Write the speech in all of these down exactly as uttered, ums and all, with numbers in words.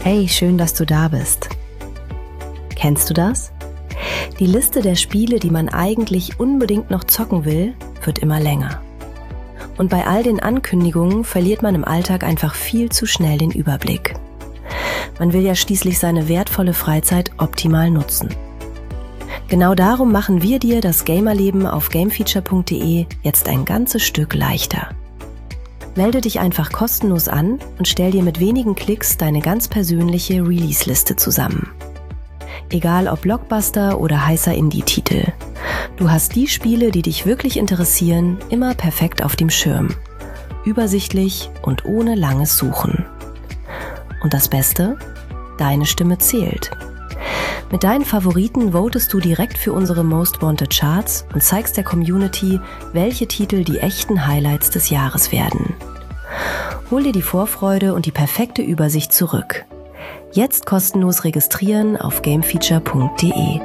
Hey, schön, dass du da bist. Kennst du das? Die Liste der Spiele, die man eigentlich unbedingt noch zocken will, wird immer länger. Und bei all den Ankündigungen verliert man im Alltag einfach viel zu schnell den Überblick. Man will ja schließlich seine wertvolle Freizeit optimal nutzen. Genau darum machen wir dir das Gamerleben auf gamefeature punkt de jetzt ein ganzes Stück leichter. Melde dich einfach kostenlos an und stell dir mit wenigen Klicks deine ganz persönliche Release-Liste zusammen. Egal ob Blockbuster oder heißer Indie-Titel. Du hast die Spiele, die dich wirklich interessieren, immer perfekt auf dem Schirm. Übersichtlich und ohne langes Suchen. Und das Beste? Deine Stimme zählt. Mit deinen Favoriten votest du direkt für unsere Most Wanted Charts und zeigst der Community, welche Titel die echten Highlights des Jahres werden. Hol dir die Vorfreude und die perfekte Übersicht zurück. Jetzt kostenlos registrieren auf gamefeature punkt de.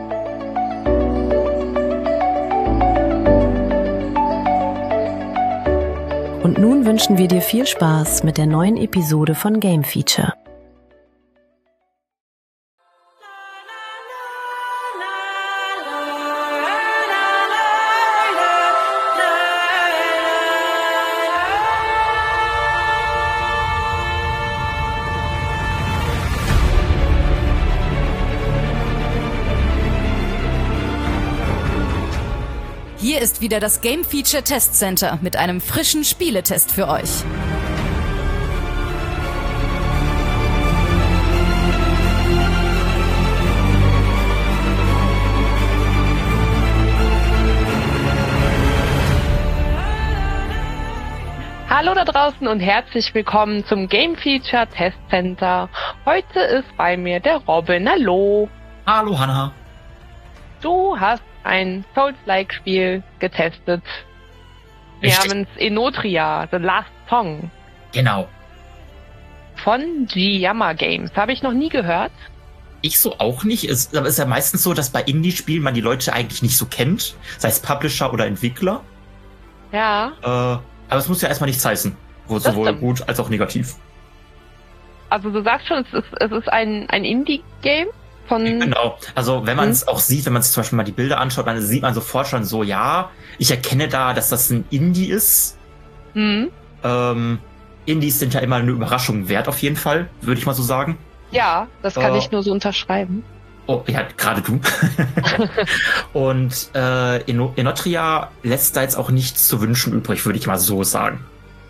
Und nun wünschen wir dir viel Spaß mit der neuen Episode von Game Feature. Hier ist wieder das Game Feature Test Center mit einem frischen Spieletest für euch. Hallo da draußen und herzlich willkommen zum Game Feature Test Center. Heute ist bei mir der Robin. Hallo. Hallo Hannah. Du hast ein Souls-like-Spiel getestet. Richtig. Namens Enotria, The Last Song. Genau. Von G-Yama Games. Habe ich noch nie gehört. Ich so auch nicht. Es ist ja meistens so, dass bei Indie-Spielen man die Leute eigentlich nicht so kennt. Sei es Publisher oder Entwickler. Ja. Äh, aber es muss ja erstmal nichts heißen. Sowohl stimmt. gut als auch negativ. Also du sagst schon, es ist, es ist ein, ein Indie-Game. Von Genau, also wenn man es hm? auch sieht, wenn man sich zum Beispiel mal die Bilder anschaut, dann sieht man sofort schon so, ja, ich erkenne da, dass das ein Indie ist. Hm? Ähm, Indies sind ja immer eine Überraschung wert, auf jeden Fall, würde ich mal so sagen. Ja, das kann äh, ich nur so unterschreiben. Oh, ja, gerade du. Und äh, Enotria lässt da jetzt auch nichts zu wünschen übrig, würde ich mal so sagen.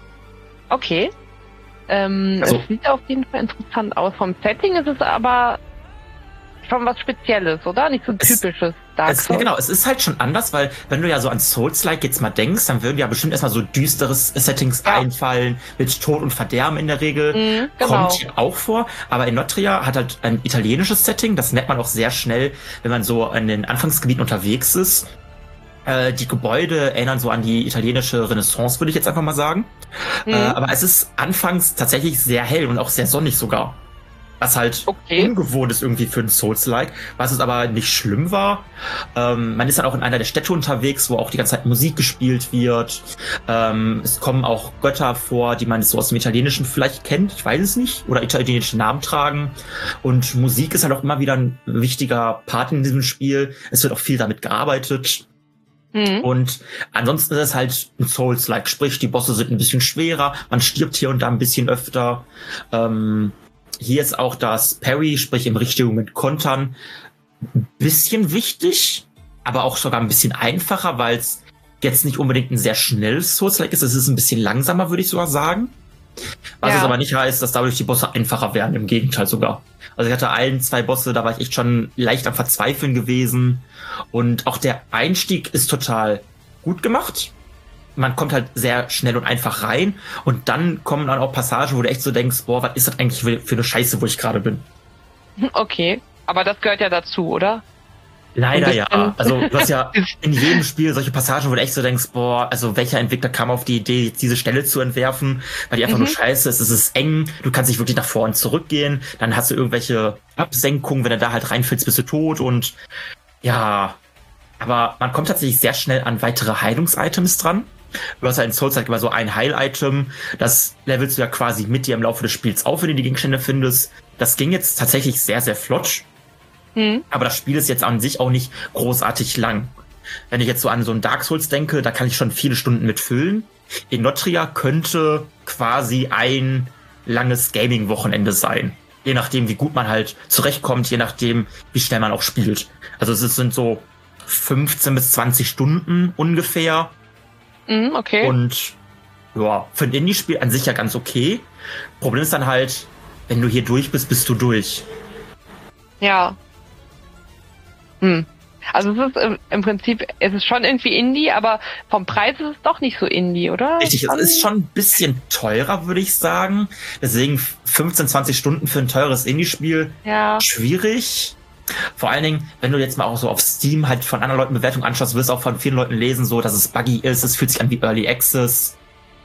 Okay. Ähm, Also- es sieht auf jeden Fall interessant aus. Vom Setting ist es aber schon was Spezielles, oder? Nicht so ein Es- typisches Dark Es, Souls. genau, es ist halt schon anders, weil wenn du ja so an Souls-like jetzt mal denkst, dann würden ja bestimmt erstmal so düsteres Settings Ja. einfallen, mit Tod und Verderben in der Regel. Mhm, genau. Kommt hier auch vor, aber Enotria hat halt ein italienisches Setting, das merkt man auch sehr schnell, wenn man so in den Anfangsgebieten unterwegs ist. Äh, die Gebäude erinnern so an die italienische Renaissance, würde ich jetzt einfach mal sagen. Mhm. Äh, aber es ist anfangs tatsächlich sehr hell und auch sehr sonnig sogar. Was halt Okay. ungewohnt ist irgendwie für ein Souls-like, was es aber nicht schlimm war. Ähm, man ist dann auch in einer der Städte unterwegs, wo auch die ganze Zeit Musik gespielt wird. Ähm, es kommen auch Götter vor, die man so aus dem Italienischen vielleicht kennt, ich weiß es nicht, oder italienische Namen tragen. Und Musik ist halt auch immer wieder ein wichtiger Part in diesem Spiel. Es wird auch viel damit gearbeitet. Mhm. Und ansonsten ist es halt ein Souls-like, sprich, die Bosse sind ein bisschen schwerer, man stirbt hier und da ein bisschen öfter. Ähm, Hier ist auch das Parry, sprich im richtigen Moment kontern, ein bisschen wichtig, aber auch sogar ein bisschen einfacher, weil es jetzt nicht unbedingt ein sehr schnelles Souls-like ist. Es ist ein bisschen langsamer, würde ich sogar sagen. Was Ja. es aber nicht heißt, dass dadurch die Bosse einfacher werden, im Gegenteil sogar. Also ich hatte ein, zwei Bosse, da war ich echt schon leicht am Verzweifeln gewesen. Und auch der Einstieg ist total gut gemacht. Man kommt halt sehr schnell und einfach rein und dann kommen dann auch Passagen, wo du echt so denkst, boah, was ist das eigentlich für für eine Scheiße, wo ich gerade bin? Okay. Aber das gehört ja dazu, oder? Leider Und das ja. dann- Also du hast ja in jedem Spiel solche Passagen, wo du echt so denkst, boah, also welcher Entwickler kam auf die Idee, jetzt diese Stelle zu entwerfen, weil die einfach Mhm. nur scheiße ist, es ist eng, du kannst nicht wirklich nach vorne und zurückgehen, dann hast du irgendwelche Absenkungen, wenn du da halt reinfällst, bist du tot und ja, Aber man kommt tatsächlich sehr schnell an weitere Heilungs-Items dran. Du hast halt in Souls halt immer so ein Heil-Item. Das levelst du ja quasi mit dir im Laufe des Spiels auf, wenn du die Gegenstände findest. Das ging jetzt tatsächlich sehr, sehr flott. Mhm. Aber das Spiel ist jetzt an sich auch nicht großartig lang. Wenn ich jetzt so an so ein Dark Souls denke, da kann ich schon viele Stunden mitfüllen. Enotria könnte quasi ein langes Gaming-Wochenende sein. Je nachdem, wie gut man halt zurechtkommt, je nachdem, wie schnell man auch spielt. Also es sind so fünfzehn bis zwanzig Stunden ungefähr. Mhm, okay. Und ja, für ein Indie-Spiel an sich ja ganz okay. Problem ist dann halt, wenn du hier durch bist, bist du durch. Ja. Hm. Also es ist im, im Prinzip, es ist schon irgendwie Indie, aber vom Preis ist es doch nicht so Indie, oder? Richtig, es ist schon ein bisschen teurer, würde ich sagen. Deswegen fünfzehn, zwanzig Stunden für ein teures Indie-Spiel. Ja. Schwierig. Vor allen Dingen, wenn du jetzt mal auch so auf Steam halt von anderen Leuten Bewertungen anschaust, wirst du auch von vielen Leuten lesen, so, dass es buggy ist, es fühlt sich an wie Early Access.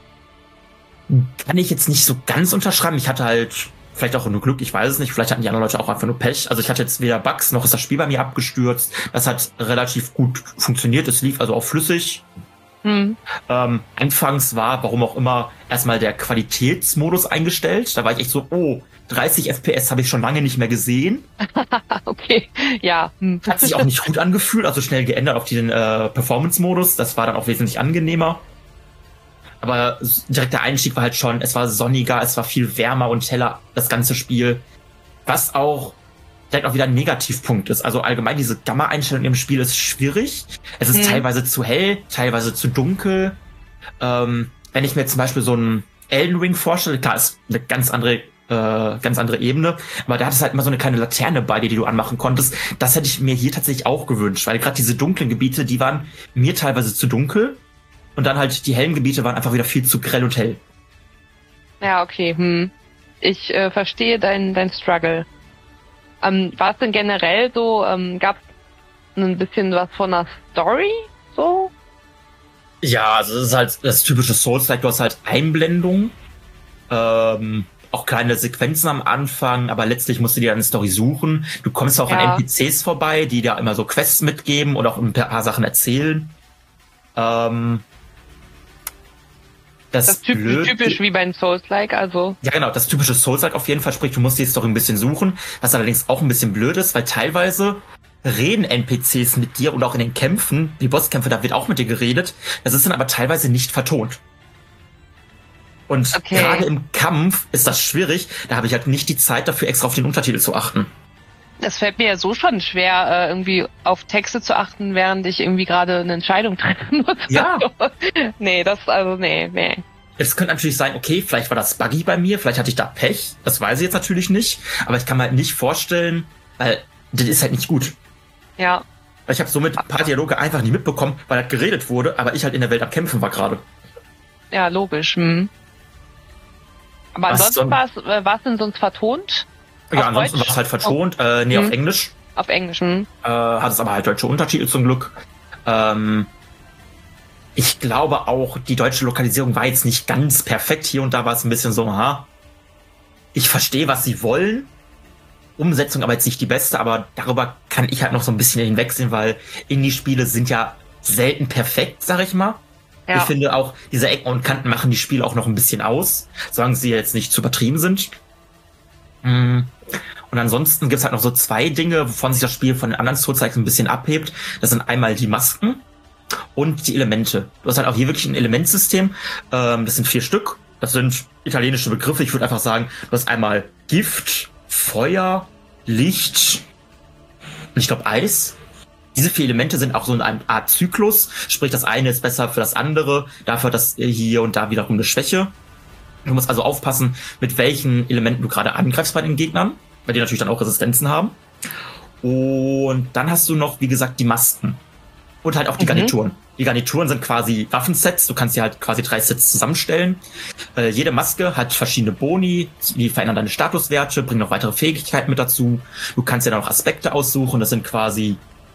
Kann ich jetzt nicht so ganz unterschreiben. Ich hatte halt vielleicht auch nur Glück, ich weiß es nicht. Vielleicht hatten die anderen Leute auch einfach nur Pech. Also ich hatte jetzt weder Bugs, noch ist das Spiel bei mir abgestürzt. Das hat relativ gut funktioniert. Es lief also auch flüssig. Hm. Ähm, anfangs war, warum auch immer, erstmal der Qualitätsmodus eingestellt. Da war ich echt so, oh, dreißig F P S habe ich schon lange nicht mehr gesehen. Okay, ja. Hm. Hat sich auch nicht gut angefühlt, also schnell geändert auf den äh, Performance-Modus. Das war dann auch wesentlich angenehmer. Aber direkt der Einstieg war halt schon, es war sonniger, es war viel wärmer und heller, das ganze Spiel. Was auch direkt auch wieder ein Negativpunkt ist. Also allgemein diese Gamma-Einstellung im Spiel ist schwierig. Es ist hm. teilweise zu hell, teilweise zu dunkel. Ähm, wenn ich mir zum Beispiel so einen Elden Ring vorstelle, klar, ist eine ganz andere, äh, ganz andere Ebene, aber da hat es halt immer so eine kleine Laterne bei dir, die du anmachen konntest. Das hätte ich mir hier tatsächlich auch gewünscht, weil gerade diese dunklen Gebiete, die waren mir teilweise zu dunkel. Und dann halt die hellen Gebiete waren einfach wieder viel zu grell und hell. Ja, okay. Hm. Ich äh, verstehe dein, dein Struggle. Ähm, war es denn generell so, ähm, gab es ein bisschen was von einer Story? So? Ja, also das ist halt das typische Souls-like. Du hast halt Einblendungen, ähm, auch kleine Sequenzen am Anfang, aber letztlich musst du dir eine Story suchen. Du kommst auch ja. an N P Cs vorbei, die dir immer so Quests mitgeben und auch ein paar Sachen erzählen. Ähm, Das, das typ blöd, typisch wie bei einem Souls-like, also. Ja, genau, das typische Souls-like auf jeden Fall, sprich, du musst die Story ein bisschen suchen, was allerdings auch ein bisschen blöd ist, weil teilweise reden N P Cs mit dir und auch in den Kämpfen, die Bosskämpfe, da wird auch mit dir geredet, das ist dann aber teilweise nicht vertont. Und okay. gerade im Kampf ist das schwierig, da habe ich halt nicht die Zeit dafür, extra auf den Untertitel zu achten. Das fällt mir ja so schon schwer, irgendwie auf Texte zu achten, während ich irgendwie gerade eine Entscheidung treffen muss. Ja. nee, das, also, nee, nee. Es könnte natürlich sein, okay, vielleicht war das buggy bei mir, vielleicht hatte ich da Pech, das weiß ich jetzt natürlich nicht, aber ich kann mir halt nicht vorstellen, weil das ist halt nicht gut. Ja. Ich habe somit ein paar Dialoge einfach nicht mitbekommen, weil halt geredet wurde, aber ich halt in der Welt am Kämpfen war gerade. Ja, logisch. Hm. Aber Was ansonsten war es, war es denn sonst vertont? Ja, ansonsten war es halt vertont, oh. äh, nee, hm. auf Englisch. Auf Englisch, hm. Äh, hat es aber halt deutsche Untertitel zum Glück. Ähm, ich glaube auch, die deutsche Lokalisierung war jetzt nicht ganz perfekt. Hier und da war es ein bisschen so, ha, ich verstehe, was sie wollen. Umsetzung aber jetzt nicht die beste, aber darüber kann ich halt noch so ein bisschen hinwegsehen, weil Indie-Spiele sind ja selten perfekt, sag ich mal. Ja. Ich finde auch, diese Ecken und Kanten machen die Spiele auch noch ein bisschen aus, solange sie jetzt nicht zu übertrieben sind. Und ansonsten gibt es halt noch so zwei Dinge, wovon sich das Spiel von den anderen Souls-Likes ein bisschen abhebt. Das sind einmal die Masken und die Elemente. Du hast halt auch hier wirklich ein Elementsystem. Ähm, das sind vier Stück. Das sind italienische Begriffe. Ich würde einfach sagen, du hast einmal Gift, Feuer, Licht und ich glaube Eis. Diese vier Elemente sind auch so eine Art Zyklus. Sprich, das eine ist besser für das andere. Dafür hat das hier und da wiederum eine Schwäche. Du musst also aufpassen, mit welchen Elementen du gerade angreifst bei den Gegnern, weil die natürlich dann auch Resistenzen haben. Und dann hast du noch, wie gesagt, die Masken. Und halt auch die mhm. Garnituren. Die Garnituren sind quasi Waffensets. Du kannst dir halt quasi drei Sets zusammenstellen. Äh, jede Maske hat verschiedene Boni, die verändern deine Statuswerte, bringen noch weitere Fähigkeiten mit dazu. Du kannst dir dann auch Aspekte aussuchen. Das sind quasi,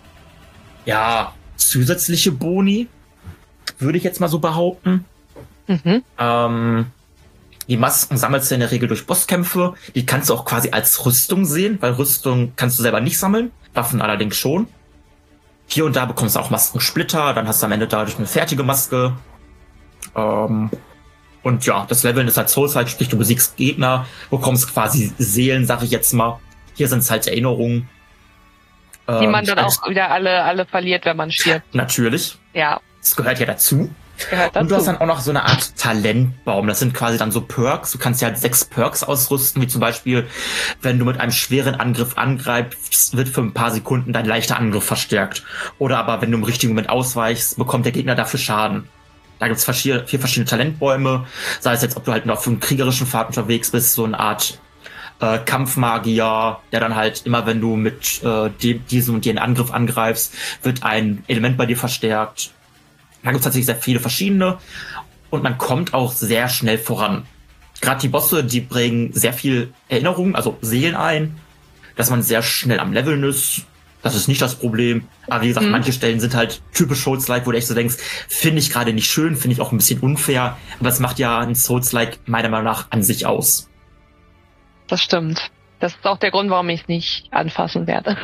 ja, zusätzliche Boni, würde ich jetzt mal so behaupten. Mhm. Ähm, Die Masken sammelst du in der Regel durch Bosskämpfe. Die kannst du auch quasi als Rüstung sehen, weil Rüstung kannst du selber nicht sammeln. Waffen allerdings schon. Hier und da bekommst du auch Maskensplitter, dann hast du am Ende dadurch eine fertige Maske. Ähm, und ja, das Leveln ist halt Souls-like, sprich du besiegst Gegner, bekommst quasi Seelen, sag ich jetzt mal. Hier sind es halt Erinnerungen. Die man ähm, dann auch wieder alle, alle verliert, wenn man stirbt. Natürlich. Ja. Das gehört ja dazu. Gehört dazu. Und du hast dann auch noch so eine Art Talentbaum. Das sind quasi dann so Perks. Du kannst ja halt sechs Perks ausrüsten, wie zum Beispiel, wenn du mit einem schweren Angriff angreifst, wird für ein paar Sekunden dein leichter Angriff verstärkt. Oder aber, wenn du im richtigen Moment ausweichst, bekommt der Gegner dafür Schaden. Da gibt es vier, vier verschiedene Talentbäume. Sei es jetzt, ob du halt noch auf einem kriegerischen Pfad unterwegs bist, so eine Art äh, Kampfmagier, der dann halt immer, wenn du mit äh, dem, diesem und jenen Angriff angreifst, wird ein Element bei dir verstärkt. Da gibt es tatsächlich sehr viele verschiedene und man kommt auch sehr schnell voran. Gerade die Bosse, die bringen sehr viel Erinnerungen, also Seelen ein, dass man sehr schnell am Leveln ist. Das ist nicht das Problem. Aber wie gesagt, mhm. manche Stellen sind halt typisch Souls-like, wo du echt so denkst, finde ich gerade nicht schön, finde ich auch ein bisschen unfair. Aber das macht ja ein Souls-like meiner Meinung nach an sich aus. Das stimmt. Das ist auch der Grund, warum ich es nicht anfassen werde.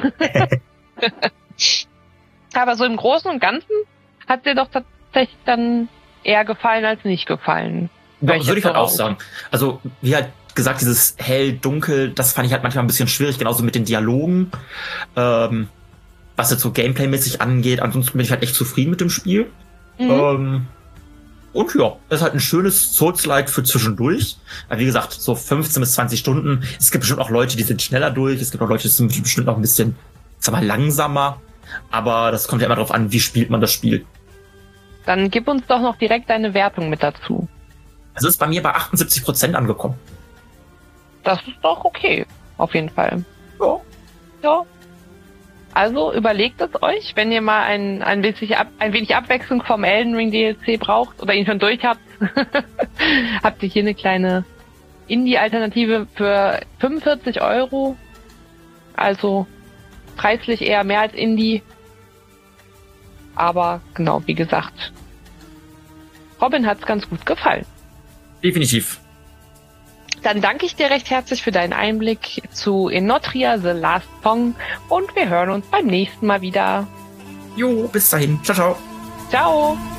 Aber so im Großen und Ganzen hat dir doch tatsächlich dann eher gefallen als nicht gefallen. Doch, würde ich halt auch sagen. Also, wie halt gesagt, dieses hell, dunkel, das fand ich halt manchmal ein bisschen schwierig, genauso mit den Dialogen. Ähm, was jetzt so Gameplay-mäßig angeht, ansonsten bin ich halt echt zufrieden mit dem Spiel. Mhm. Ähm, und ja, es ist halt ein schönes Souls-like für zwischendurch. Aber wie gesagt, so fünfzehn bis zwanzig Stunden. Es gibt bestimmt auch Leute, die sind schneller durch. Es gibt auch Leute, die sind bestimmt noch ein bisschen, sag mal, langsamer. Aber das kommt ja immer darauf an, wie spielt man das Spiel. Dann gib uns doch noch direkt deine Wertung mit dazu. Es ist bei mir bei achtundsiebzig Prozent angekommen. Das ist doch okay, auf jeden Fall. Ja. Ja. Also überlegt es euch, wenn ihr mal ein, ein, bisschen ab, ein wenig Abwechslung vom Elden Ring D L C braucht oder ihn schon durch habt, habt ihr hier eine kleine Indie-Alternative für fünfundvierzig Euro. Also preislich eher mehr als Indie. Aber genau, wie gesagt, Robin hat's ganz gut gefallen. Definitiv. Dann danke ich dir recht herzlich für deinen Einblick zu Enotria The Last Song und wir hören uns beim nächsten Mal wieder. Jo, bis dahin. Ciao, ciao. Ciao.